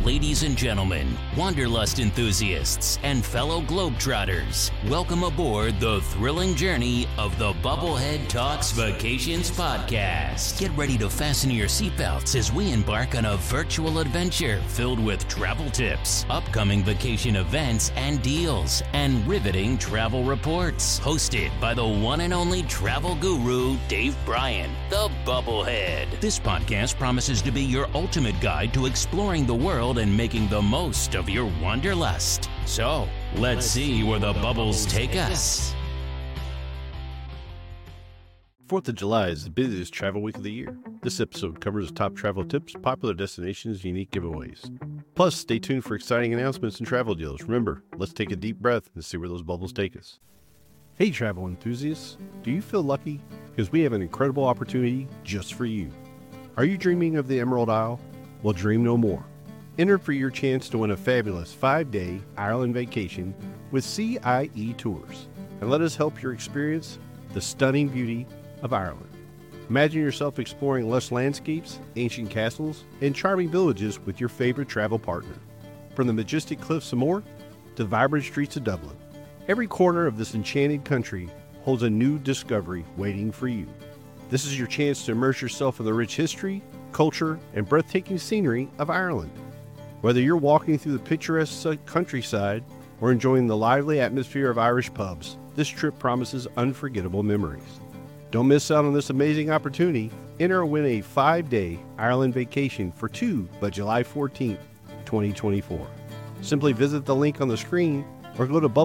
Ladies and gentlemen, wanderlust enthusiasts, and fellow globetrotters, welcome aboard the thrilling journey of the Bubblehead Talks Vacations Podcast. Get ready to fasten your seatbelts as we embark on a virtual adventure filled with travel tips, upcoming vacation events and deals, and riveting travel reports. Hosted by the one and only travel guru, Dave Bryan, the Bubblehead. This podcast promises to be your ultimate guide to exploring the world and making the most of your wanderlust. So, let's see where the bubbles take us. 4th of July is the busiest travel week of the year. This episode covers top travel tips, popular destinations, unique giveaways. Plus, stay tuned for exciting announcements and travel deals. Remember, let's take a deep breath and see where those bubbles take us. Hey travel enthusiasts, do you feel lucky? Because we have an incredible opportunity just for you. Are you dreaming of the Emerald Isle? Well, dream no more. Enter for your chance to win a fabulous 5-day Ireland vacation with CIE Tours, and let us help you experience the stunning beauty of Ireland. Imagine yourself exploring lush landscapes, ancient castles, and charming villages with your favorite travel partner. From the majestic cliffs of Moher to the vibrant streets of Dublin, every corner of this enchanted country holds a new discovery waiting for you. This is your chance to immerse yourself in the rich history, culture, and breathtaking scenery of Ireland. Whether you're walking through the picturesque countryside or enjoying the lively atmosphere of Irish pubs, this trip promises unforgettable memories. Don't miss out on this amazing opportunity. Enter and win a 5-day Ireland vacation for two by July 14th, 2024. Simply visit the link on the screen or go to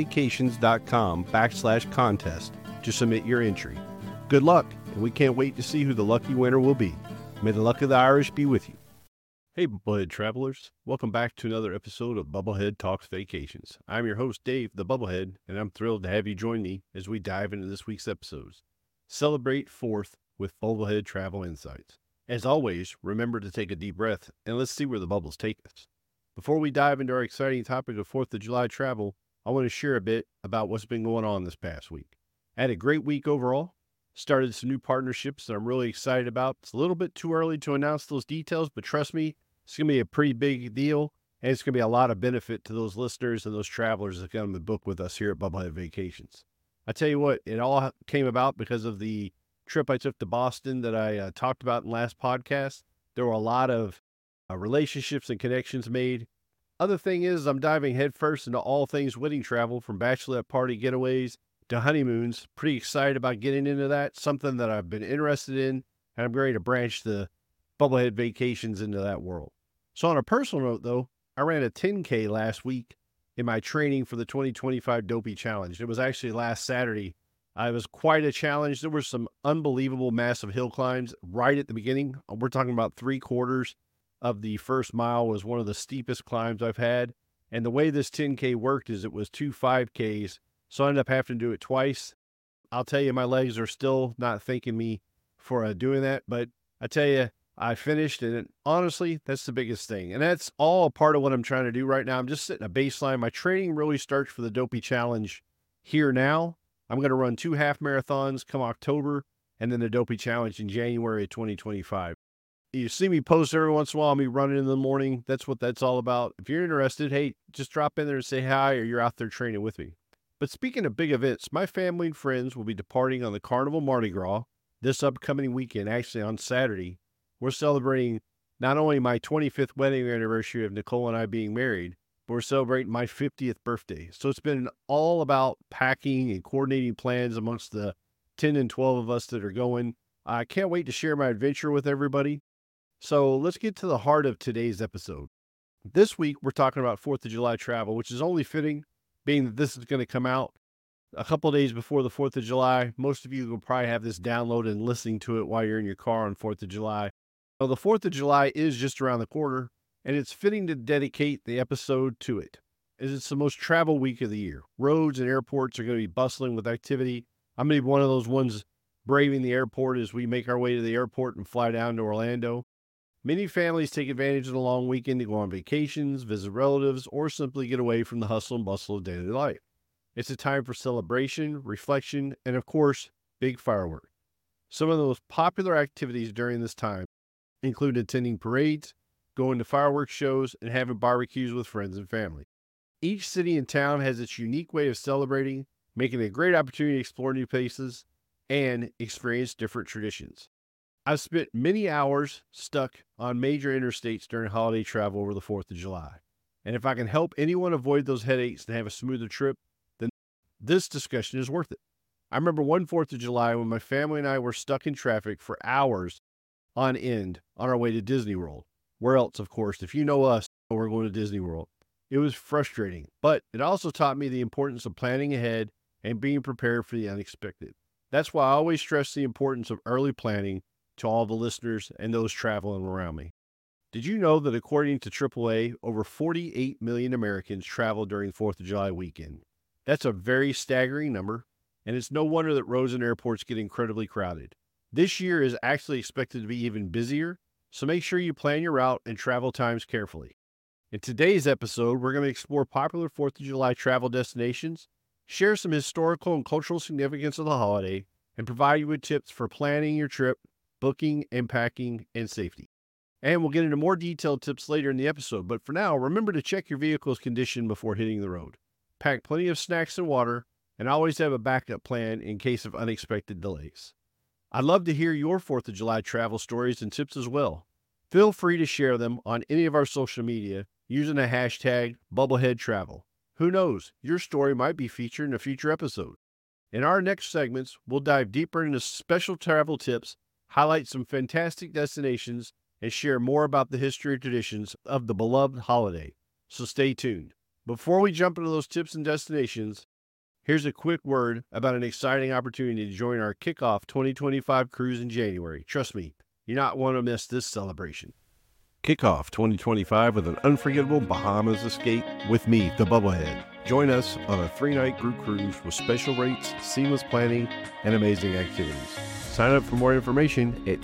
bubbleheadvacations.com/contest to submit your entry. Good luck, and we can't wait to see who the lucky winner will be. May the luck of the Irish be with you. Hey Bubblehead travelers, welcome back to another episode of Bubblehead Talks Vacations. I'm your host Dave, the Bubblehead, and I'm thrilled to have you join me as we dive into this week's episodes. Celebrate 4th with Bubblehead Travel Insights. As always, remember to take a deep breath and let's see where the bubbles take us. Before we dive into our exciting topic of 4th of July travel, I want to share a bit about what's been going on this past week. I had a great week overall. Started some new partnerships that I'm really excited about. It's a little bit too early to announce those details, but trust me, it's going to be a pretty big deal, and it's going to be a lot of benefit to those listeners and those travelers that come to book with us here at Bubblehead Vacations. I tell you what, it all came about because of the trip I took to Boston that I talked about in the last podcast. There were a lot of relationships and connections made. Other thing is, I'm diving headfirst into all things wedding travel, from bachelorette party getaways to honeymoons. Pretty excited about getting into that, something that I've been interested in, and I'm ready to branch the Bubblehead Vacations into that world. So on a personal note though, I ran a 10K last week in my training for the 2025 Dopey Challenge. It was actually last Saturday. It was quite a challenge. There were some unbelievable massive hill climbs right at the beginning. We're talking about 3/4 of the first mile was one of the steepest climbs I've had. And the way this 10K worked is it was 2 5Ks. So I ended up having to do it twice. I'll tell you, my legs are still not thanking me for doing that. But I tell you, I finished, and honestly, that's the biggest thing. And that's all a part of what I'm trying to do right now. I'm just setting a baseline. My training really starts for the Dopey Challenge here now. I'm going to run 2 half marathons come October, and then the Dopey Challenge in January of 2025. You see me post every once in a while, me running in the morning. That's what that's all about. If you're interested, hey, just drop in there and say hi, or you're out there training with me. But speaking of big events, my family and friends will be departing on the Carnival Mardi Gras this upcoming weekend, actually on Saturday. We're celebrating not only my 25th wedding anniversary of Nicole and I being married, but we're celebrating my 50th birthday. So it's been all about packing and coordinating plans amongst the 10 and 12 of us that are going. I can't wait to share my adventure with everybody. So let's get to the heart of today's episode. This week, we're talking about 4th of July travel, which is only fitting, being that this is going to come out a couple of days before the 4th of July. Most of you will probably have this downloaded and listening to it while you're in your car on 4th of July. Well, the 4th of July is just around the corner, and it's fitting to dedicate the episode to it, as it's the most travel week of the year. Roads and airports are going to be bustling with activity. I'm going to be one of those ones braving the airport as we make our way to the airport and fly down to Orlando. Many families take advantage of the long weekend to go on vacations, visit relatives, or simply get away from the hustle and bustle of daily life. It's a time for celebration, reflection, and of course, big fireworks. Some of the most popular activities during this time include attending parades, going to fireworks shows, and having barbecues with friends and family. Each city and town has its unique way of celebrating, making it a great opportunity to explore new places and experience different traditions. I've spent many hours stuck on major interstates during holiday travel over the 4th of July. And if I can help anyone avoid those headaches and have a smoother trip, then this discussion is worth it. I remember one 4th of July when my family and I were stuck in traffic for hours on end on our way to Disney World. Where else, of course, if you know us, we're going to Disney World. It was frustrating, but it also taught me the importance of planning ahead and being prepared for the unexpected. That's why I always stress the importance of early planning to all the listeners and those traveling around me. Did you know that according to AAA, over 48 million Americans travel during 4th of July weekend? That's a very staggering number, and it's no wonder that roads and airports get incredibly crowded. This year is actually expected to be even busier, so make sure you plan your route and travel times carefully. In today's episode, we're going to explore popular 4th of July travel destinations, share some historical and cultural significance of the holiday, and provide you with tips for planning your trip, booking and packing, and safety. And we'll get into more detailed tips later in the episode, but for now, remember to check your vehicle's condition before hitting the road. Pack plenty of snacks and water, and always have a backup plan in case of unexpected delays. I'd love to hear your 4th of July travel stories and tips as well. Feel free to share them on any of our social media using the hashtag BubbleheadTravel. Who knows, your story might be featured in a future episode. In our next segments, we'll dive deeper into special travel tips, highlight some fantastic destinations, and share more about the history and traditions of the beloved holiday. So stay tuned. Before we jump into those tips and destinations, here's a quick word about an exciting opportunity to join our Kickoff 2025 cruise in January. Trust me, you not want to miss this celebration. Kickoff 2025 with an unforgettable Bahamas escape with me, the Bubblehead. Join us on a 3-night group cruise with special rates, seamless planning, and amazing activities. Sign up for more information at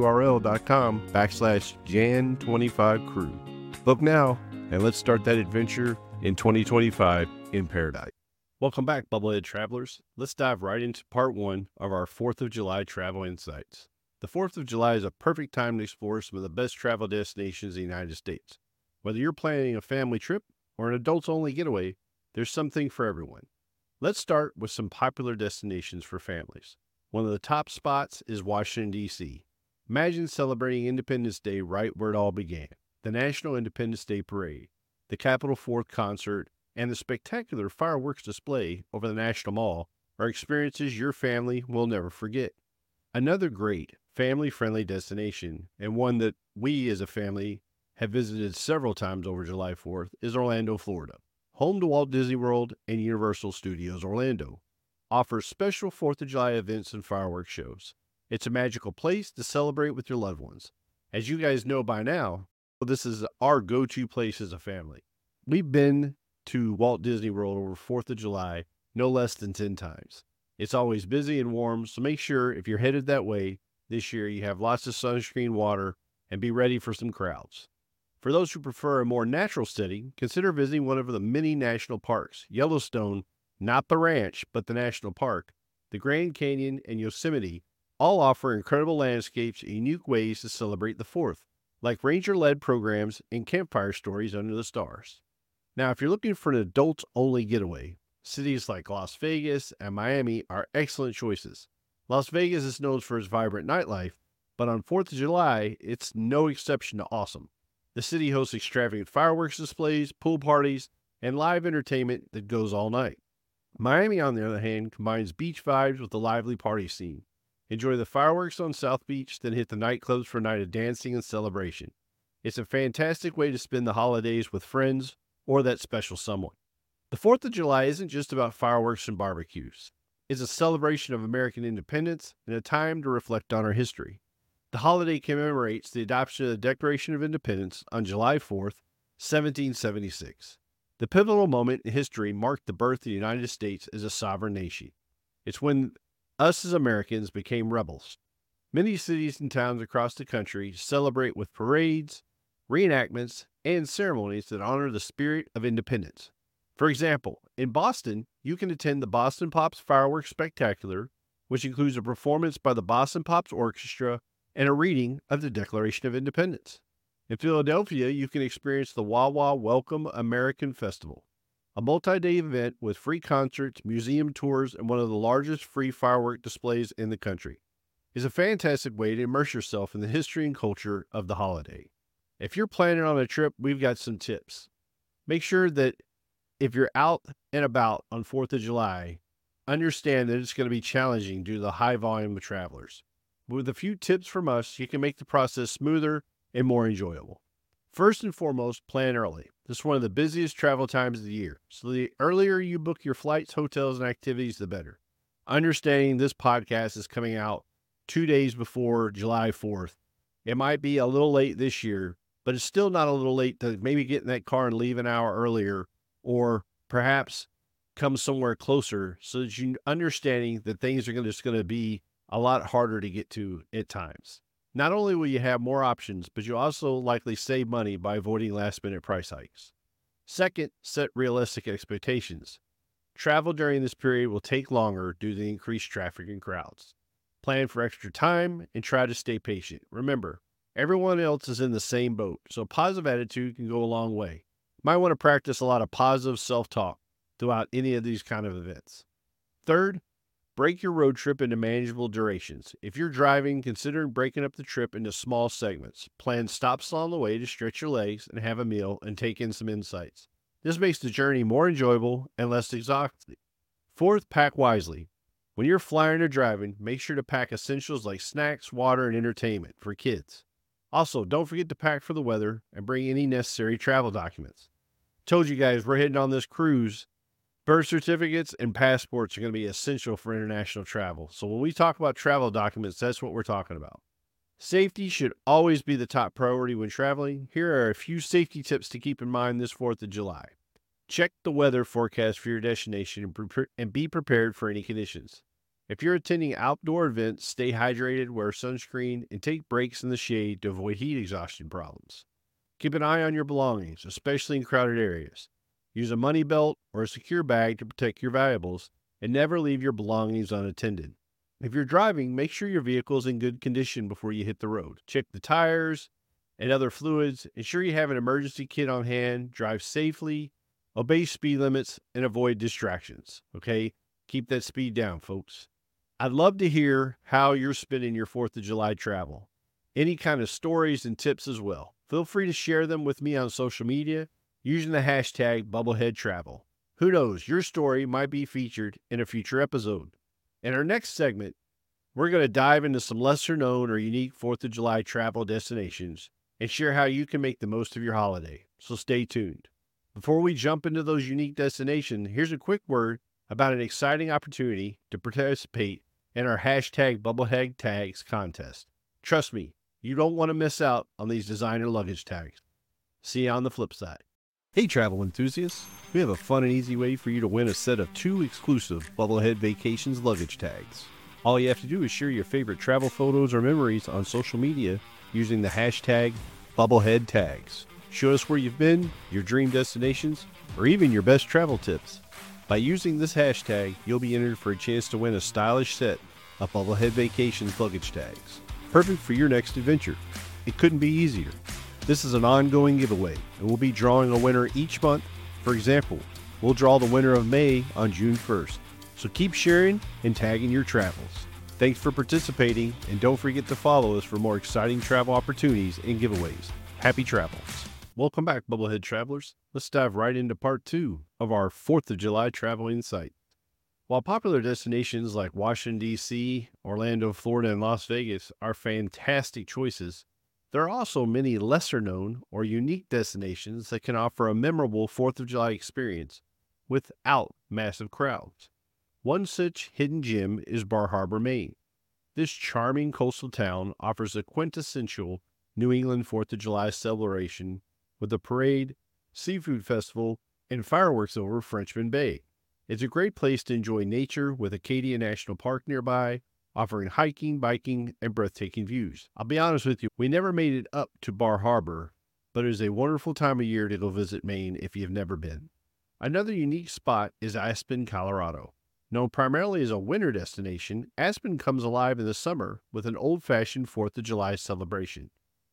tinyurl.com/Jan25crew. Book now, and let's start that adventure in 2025 in paradise. Welcome back, Bubblehead travelers. Let's dive right into part 1 of our 4th of July travel insights. The 4th of July is a perfect time to explore some of the best travel destinations in the United States. Whether you're planning a family trip or an adults-only getaway, there's something for everyone. Let's start with some popular destinations for families. One of the top spots is Washington, D.C. Imagine celebrating Independence Day right where it all began. The National Independence Day Parade, the Capitol 4th concert, and the spectacular fireworks display over the National Mall are experiences your family will never forget. Another great family-friendly destination, and one that we as a family have visited several times over July 4th, is Orlando, Florida. Home to Walt Disney World and Universal Studios Orlando, offers special 4th of July events and fireworks shows. It's a magical place to celebrate with your loved ones. As you guys know by now, this is our go-to place as a family. We've been to Walt Disney World over 4th of July no less than 10 times. It's always busy and warm, so make sure if you're headed that way this year, you have lots of sunscreen, water, and be ready for some crowds. For those who prefer a more natural setting, consider visiting one of the many national parks. Yellowstone, not the ranch, but the national park, the Grand Canyon, and Yosemite all offer incredible landscapes and unique ways to celebrate the 4th, like ranger-led programs and campfire stories under the stars. Now, if you're looking for an adults-only getaway, cities like Las Vegas and Miami are excellent choices. Las Vegas is known for its vibrant nightlife, but on 4th of July, it's no exception to awesome. The city hosts extravagant fireworks displays, pool parties, and live entertainment that goes all night. Miami, on the other hand, combines beach vibes with a lively party scene. Enjoy the fireworks on South Beach, then hit the nightclubs for a night of dancing and celebration. It's a fantastic way to spend the holidays with friends or that special someone. The 4th of July isn't just about fireworks and barbecues. It's a celebration of American independence and a time to reflect on our history. The holiday commemorates the adoption of the Declaration of Independence on July 4th, 1776. The pivotal moment in history marked the birth of the United States as a sovereign nation. It's when us as Americans became rebels. Many cities and towns across the country celebrate with parades, reenactments, and ceremonies that honor the spirit of independence. For example, in Boston, you can attend the Boston Pops Fireworks Spectacular, which includes a performance by the Boston Pops Orchestra and a reading of the Declaration of Independence. In Philadelphia, you can experience the Wawa Welcome American Festival, a multi-day event with free concerts, museum tours, and one of the largest free firework displays in the country. It's a fantastic way to immerse yourself in the history and culture of the holiday. If you're planning on a trip, we've got some tips. Make sure that if you're out and about on 4th of July, understand that it's going to be challenging due to the high volume of travelers. With a few tips from us, you can make the process smoother and more enjoyable. First and foremost, plan early. This is one of the busiest travel times of the year, so the earlier you book your flights, hotels, and activities, the better. Understanding this podcast is coming out 2 days before July 4th. It might be a little late this year, but it's still not a little late to maybe get in that car and leave an hour earlier, or perhaps come somewhere closer so that you're understanding that things are just going to be a lot harder to get to at times. Not only will you have more options, but you'll also likely save money by avoiding last-minute price hikes. Second, set realistic expectations. Travel during this period will take longer due to the increased traffic and crowds. Plan for extra time and try to stay patient. Remember, everyone else is in the same boat, so a positive attitude can go a long way. You might want to practice a lot of positive self-talk throughout any of these kind of events. Third, break your road trip into manageable durations. If you're driving, consider breaking up the trip into small segments. Plan stops along the way to stretch your legs and have a meal and take in some insights. This makes the journey more enjoyable and less exhausting. Fourth, pack wisely. When you're flying or driving, make sure to pack essentials like snacks, water, and entertainment for kids. Also, don't forget to pack for the weather and bring any necessary travel documents. Told you guys we're heading on this cruise. Birth certificates and passports are going to be essential for international travel. So when we talk about travel documents, that's what we're talking about. Safety should always be the top priority when traveling. Here are a few safety tips to keep in mind this 4th of July. Check the weather forecast for your destination and be prepared for any conditions. If you're attending outdoor events, stay hydrated, wear sunscreen, and take breaks in the shade to avoid heat exhaustion problems. Keep an eye on your belongings, especially in crowded areas. Use a money belt or a secure bag to protect your valuables, and never leave your belongings unattended. If you're driving, make sure your vehicle is in good condition before you hit the road. Check the tires and other fluids. Ensure you have an emergency kit on hand. Drive safely, obey speed limits, and avoid distractions. Okay? Keep that speed down, folks. I'd love to hear how you're spending your 4th of July travel. Any kind of stories and tips as well. Feel free to share them with me on social media using the hashtag BubbleheadTravel. Who knows, your story might be featured in a future episode. In our next segment, we're going to dive into some lesser known or unique 4th of July travel destinations and share how you can make the most of your holiday. So stay tuned. Before we jump into those unique destinations, here's a quick word about an exciting opportunity to participate in our hashtag Bubblehead Tags contest. Trust me, you don't want to miss out on these designer luggage tags. See you on the flip side. Hey travel enthusiasts, we have a fun and easy way for you to win a set of 2 exclusive Bubblehead Vacations luggage tags. All you have to do is share your favorite travel photos or memories on social media using the hashtag Bubblehead Tags. Show us where you've been, your dream destinations, or even your best travel tips. By using this hashtag, you'll be entered for a chance to win a stylish set of Bubblehead Vacations luggage tags. Perfect for your next adventure. It couldn't be easier. This is an ongoing giveaway, and we'll be drawing a winner each month. For example, we'll draw the winner of May on June 1st. So keep sharing and tagging your travels. Thanks for participating, and don't forget to follow us for more exciting travel opportunities and giveaways. Happy travels. Welcome back, Bubblehead travelers. Let's dive right into part 2 of our 4th of July travel insight. While popular destinations like Washington, D.C., Orlando, Florida, and Las Vegas are fantastic choices, there are also many lesser-known or unique destinations that can offer a memorable 4th of July experience without massive crowds. One such hidden gem is Bar Harbor, Maine. This charming coastal town offers a quintessential New England 4th of July celebration with a parade, seafood festival, and fireworks over Frenchman Bay. It's a great place to enjoy nature with Acadia National Park nearby, offering hiking, biking, and breathtaking views. I'll be honest with you, we never made it up to Bar Harbor, but it is a wonderful time of year to go visit Maine if you've never been. Another unique spot is Aspen, Colorado. Known primarily as a winter destination, Aspen comes alive in the summer with an old-fashioned 4th of July celebration.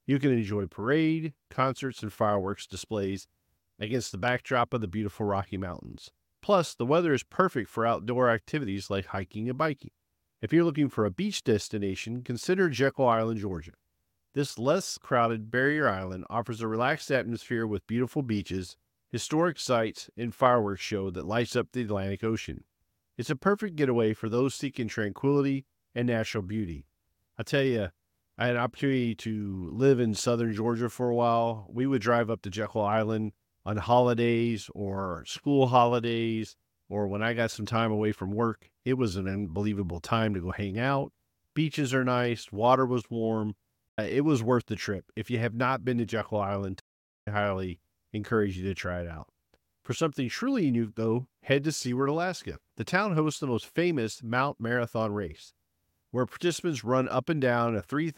You can enjoy parade, concerts, and fireworks displays against the backdrop of the beautiful Rocky Mountains. Plus, the weather is perfect for outdoor activities like hiking and biking. If you're looking for a beach destination, consider Jekyll Island, Georgia. This less crowded barrier island offers a relaxed atmosphere with beautiful beaches, historic sites, and fireworks show that lights up the Atlantic Ocean. It's a perfect getaway for those seeking tranquility and natural beauty. I tell you, I had an opportunity to live in southern Georgia for a while. We would drive up to Jekyll Island on holidays or school holidays, or when I got some time away from work. It was an unbelievable time to go hang out. Beaches are nice, water was warm. It was worth the trip. If you have not been to Jekyll Island, I highly encourage you to try it out. For something truly unique, though, head to Seward, Alaska. The town hosts the most famous Mount Marathon race, where participants run up and down a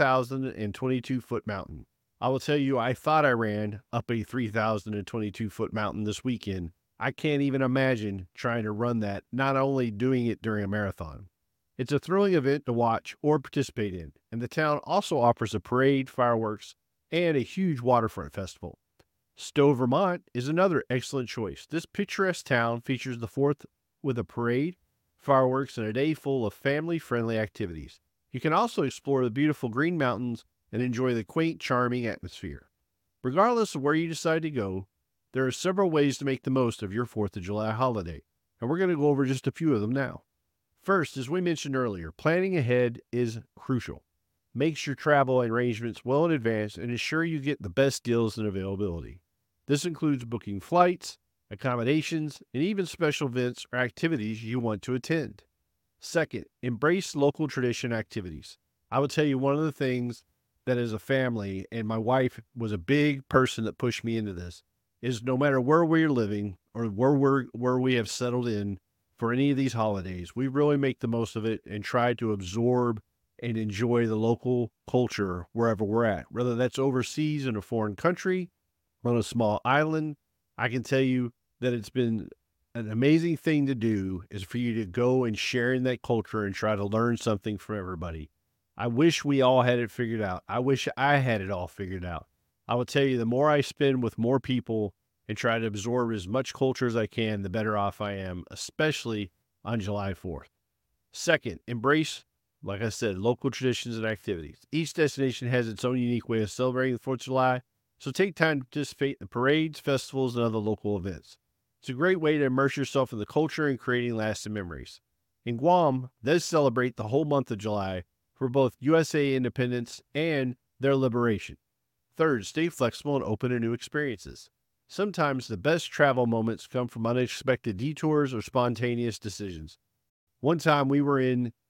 3,022-foot mountain. I will tell you, I thought I ran up a 3,022-foot mountain this weekend. I can't even imagine trying to run that, not only doing it during a marathon. It's a thrilling event to watch or participate in, and the town also offers a parade, fireworks, and a huge waterfront festival. Stowe, Vermont is another excellent choice. This picturesque town features the 4th with a parade, fireworks, and a day full of family-friendly activities. You can also explore the beautiful Green Mountains and enjoy the quaint, charming atmosphere. Regardless of where you decide to go, there are several ways to make the most of your 4th of July holiday, and we're going to go over just a few of them now. First, as we mentioned earlier, planning ahead is crucial. Make your travel arrangements well in advance and ensure you get the best deals and availability. This includes booking flights, accommodations, and even special events or activities you want to attend. Second, embrace local tradition activities. I will tell you one of the things that as a family, and my wife was a big person that pushed me into this, is no matter where we're living or where we have settled in for any of these holidays, we really make the most of it and try to absorb and enjoy the local culture wherever we're at, whether that's overseas in a foreign country, on a small island. I can tell you that it's been an amazing thing to do is for you to go and share in that culture and try to learn something from everybody. I wish we all had it figured out. I wish I had it all figured out. I will tell you, the more I spend with more people and try to absorb as much culture as I can, the better off I am, especially on July 4th. Second, embrace, like I said, local traditions and activities. Each destination has its own unique way of celebrating the 4th of July, so take time to participate in the parades, festivals, and other local events. It's a great way to immerse yourself in the culture and creating lasting memories. In Guam, they celebrate the whole month of July for both USA independence and their liberation. Third, stay flexible and open to new experiences. Sometimes the best travel moments come from unexpected detours or spontaneous decisions. One time we were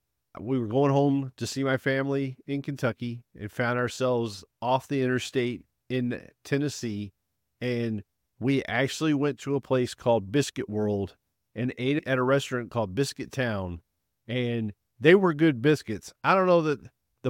going home to see my family in Kentucky and found ourselves off the interstate in Tennessee, and we actually went to a place called Biscuit World and ate at a restaurant called Biscuit Town, and they were good biscuits. I don't know that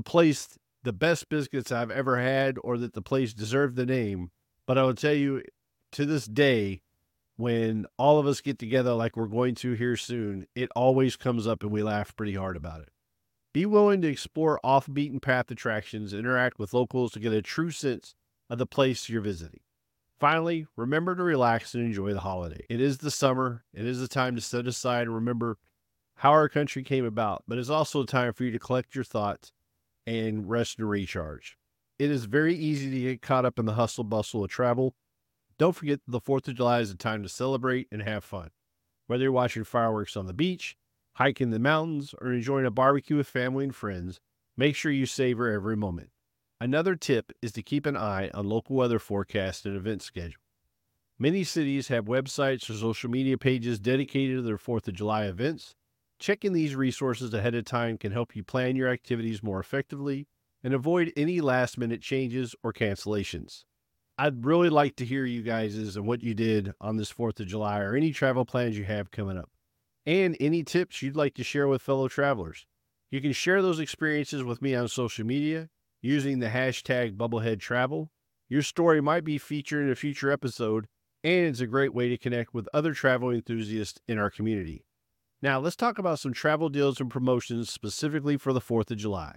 the best biscuits I've ever had or that the place deserved the name, but I will tell you, to this day, when all of us get together like we're going to here soon, it always comes up and we laugh pretty hard about it. Be willing to explore off-beaten-path attractions, interact with locals to get a true sense of the place you're visiting. Finally, remember to relax and enjoy the holiday. It is the summer. It is the time to set aside and remember how our country came about, but it's also a time for you to collect your thoughts and rest and recharge. It is very easy to get caught up in the hustle bustle of travel. Don't forget that the 4th of July is a time to celebrate and have fun. Whether you're watching fireworks on the beach, hiking the mountains, or enjoying a barbecue with family and friends, make sure you savor every moment. Another tip is to keep an eye on local weather forecasts and event schedule. Many cities have websites or social media pages dedicated to their 4th of July events. Checking these resources ahead of time can help you plan your activities more effectively and avoid any last-minute changes or cancellations. I'd really like to hear you guys' and what you did on this 4th of July or any travel plans you have coming up, and any tips you'd like to share with fellow travelers. You can share those experiences with me on social media using the hashtag BubbleheadTravel. Your story might be featured in a future episode, and it's a great way to connect with other travel enthusiasts in our community. Now, let's talk about some travel deals and promotions specifically for the 4th of July.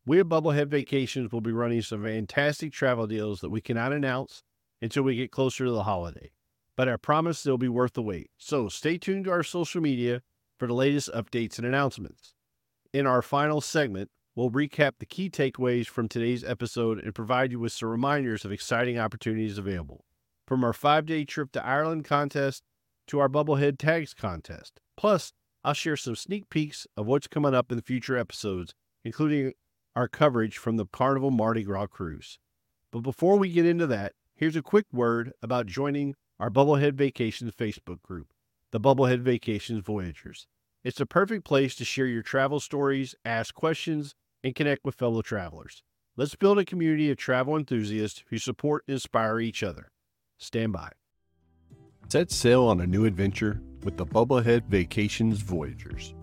We at Bubblehead Vacations will be running some fantastic travel deals that we cannot announce until we get closer to the holiday. But I promise they'll be worth the wait. So stay tuned to our social media for the latest updates and announcements. In our final segment, we'll recap the key takeaways from today's episode and provide you with some reminders of exciting opportunities available. From our 5-day trip to Ireland contest to our Bubblehead Tags contest. Plus, I'll share some sneak peeks of what's coming up in the future episodes, including our coverage from the Carnival Mardi Gras cruise. But before we get into that, here's a quick word about joining our Bubblehead Vacations Facebook group, the Bubblehead Vacations Voyagers. It's a perfect place to share your travel stories, ask questions, and connect with fellow travelers. Let's build a community of travel enthusiasts who support and inspire each other. Stand by. Set sail on a new adventure with the Bubblehead Vacations Voyagers.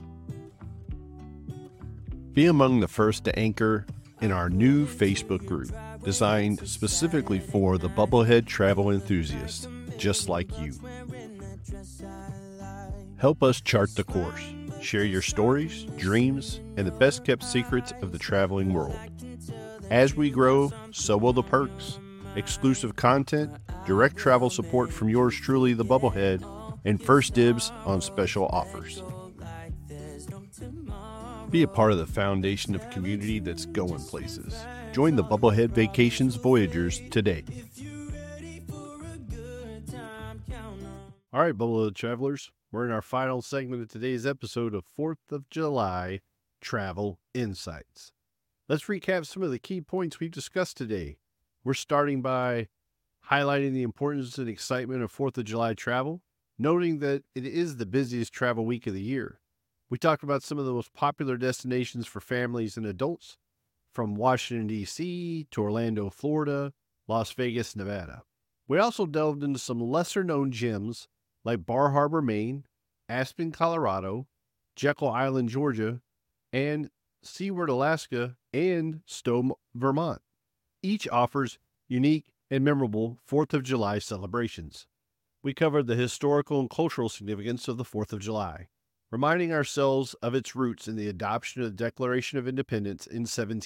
Be among the first to anchor in our new Facebook group, designed specifically for the Bubblehead travel enthusiasts just like you. Help us chart the course. Share your stories, dreams, and the best-kept secrets of the traveling world. As we grow, so will the perks. Exclusive content, direct travel support from yours truly, the Bubblehead, and first dibs on special offers. Be a part of the foundation of a community that's going places. Join the Bubblehead Vacations Voyagers today. All right, Bubblehead travelers, we're in our final segment of today's episode of 4th of July Travel Insights. Let's recap some of the key points we've discussed today. We're starting by highlighting the importance and excitement of 4th of July travel, noting that it is the busiest travel week of the year. We talked about some of the most popular destinations for families and adults, from Washington, D.C. to Orlando, Florida, Las Vegas, Nevada. We also delved into some lesser-known gems like Bar Harbor, Maine, Aspen, Colorado, Jekyll Island, Georgia, and Seward, Alaska, and Stowe, Vermont. Each offers unique and memorable 4th of July celebrations. We covered the historical and cultural significance of the 4th of July, reminding ourselves of its roots in the adoption of the Declaration of Independence in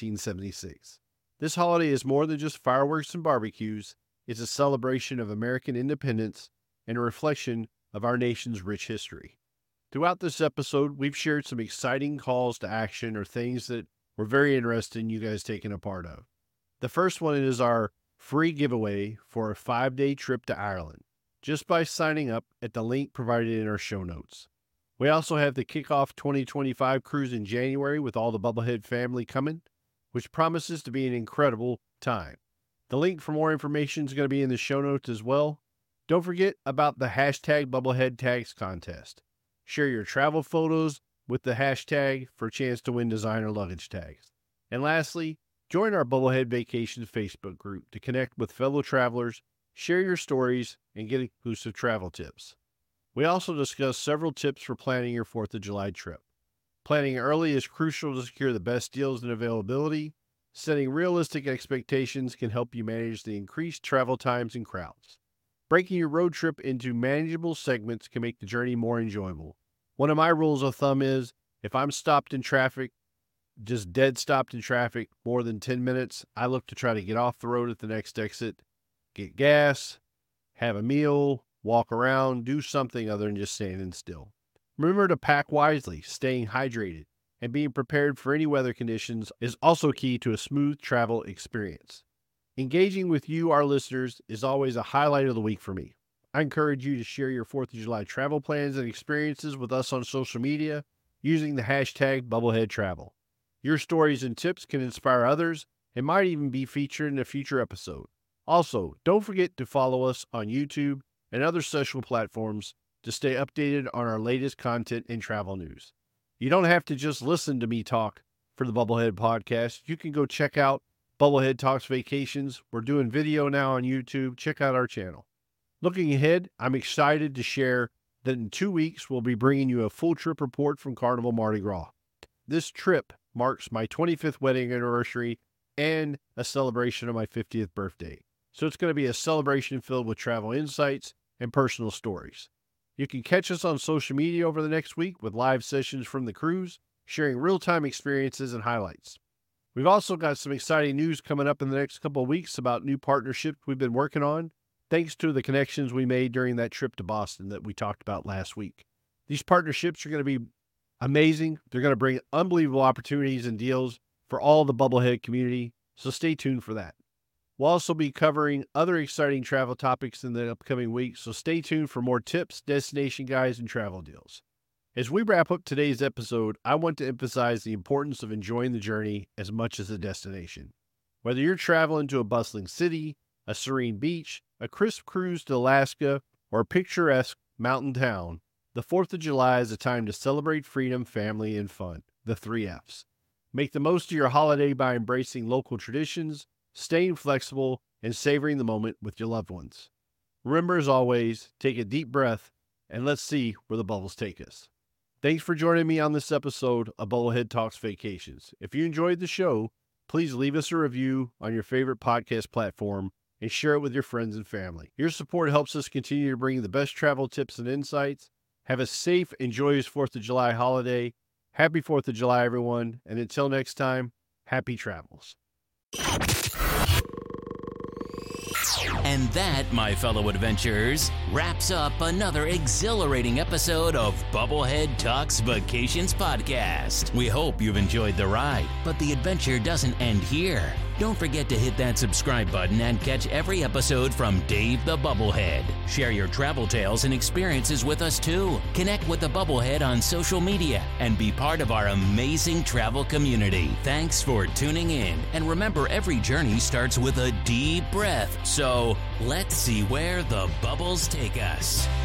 1776. This holiday is more than just fireworks and barbecues. It's a celebration of American independence and a reflection of our nation's rich history. Throughout this episode, we've shared some exciting calls to action or things that we're very interested in you guys taking a part of. The first one is our free giveaway for a 5-day trip to Ireland, just by signing up at the link provided in our show notes. We also have the Kickoff 2025 cruise in January with all the Bubblehead family coming, which promises to be an incredible time. The link for more information is going to be in the show notes as well. Don't forget about the hashtag Bubblehead Tags contest. Share your travel photos with the hashtag for a chance to win designer luggage tags. And lastly, join our Bubblehead Vacations Facebook group to connect with fellow travelers, share your stories, and get exclusive travel tips. We also discussed several tips for planning your 4th of July trip. Planning early is crucial to secure the best deals and availability. Setting realistic expectations can help you manage the increased travel times and crowds. Breaking your road trip into manageable segments can make the journey more enjoyable. One of my rules of thumb is, if I'm stopped in traffic, just dead stopped in traffic, more than 10 minutes, I look to try to get off the road at the next exit, get gas, have a meal, walk around, do something other than just standing still. Remember to pack wisely, staying hydrated, and being prepared for any weather conditions is also key to a smooth travel experience. Engaging with you, our listeners, is always a highlight of the week for me. I encourage you to share your 4th of July travel plans and experiences with us on social media using the hashtag BubbleheadTravel. Your stories and tips can inspire others and might even be featured in a future episode. Also, don't forget to follow us on YouTube and other social platforms to stay updated on our latest content and travel news. You don't have to just listen to me talk for the Bubblehead podcast. You can go check out Bubblehead Talks Vacations. We're doing video now on YouTube. Check out our channel. Looking ahead, I'm excited to share that in 2 weeks, we'll be bringing you a full trip report from Carnival Mardi Gras. This trip marks my 25th wedding anniversary and a celebration of my 50th birthday. So it's going to be a celebration filled with travel insights and personal stories. You can catch us on social media over the next week with live sessions from the cruise, sharing real-time experiences and highlights. We've also got some exciting news coming up in the next couple of weeks about new partnerships we've been working on, thanks to the connections we made during that trip to Boston that we talked about last week. These partnerships are going to be amazing. They're going to bring unbelievable opportunities and deals for all the Bubblehead community, so stay tuned for that. We'll also be covering other exciting travel topics in the upcoming weeks, so stay tuned for more tips, destination guides, and travel deals. As we wrap up today's episode, I want to emphasize the importance of enjoying the journey as much as the destination. Whether you're traveling to a bustling city, a serene beach, a crisp cruise to Alaska, or a picturesque mountain town, the 4th of July is a time to celebrate freedom, family, and fun, the 3 Fs. Make the most of your holiday by embracing local traditions, staying flexible, and savoring the moment with your loved ones. Remember, as always, take a deep breath, and let's see where the bubbles take us. Thanks for joining me on this episode of Bubblehead Talks Vacations. If you enjoyed the show, please leave us a review on your favorite podcast platform and share it with your friends and family. Your support helps us continue to bring the best travel tips and insights. Have a safe and joyous 4th of July holiday. Happy 4th of July, everyone. And until next time, happy travels. And that, my fellow adventurers, wraps up another exhilarating episode of Bubblehead Talks Vacations Podcast. We hope you've enjoyed the ride, but the adventure doesn't end here. Don't forget to hit that subscribe button and catch every episode from Dave the Bubblehead. Share your travel tales and experiences with us too. Connect with the Bubblehead on social media and be part of our amazing travel community. Thanks for tuning in. And remember, every journey starts with a deep breath. So let's see where the bubbles take us.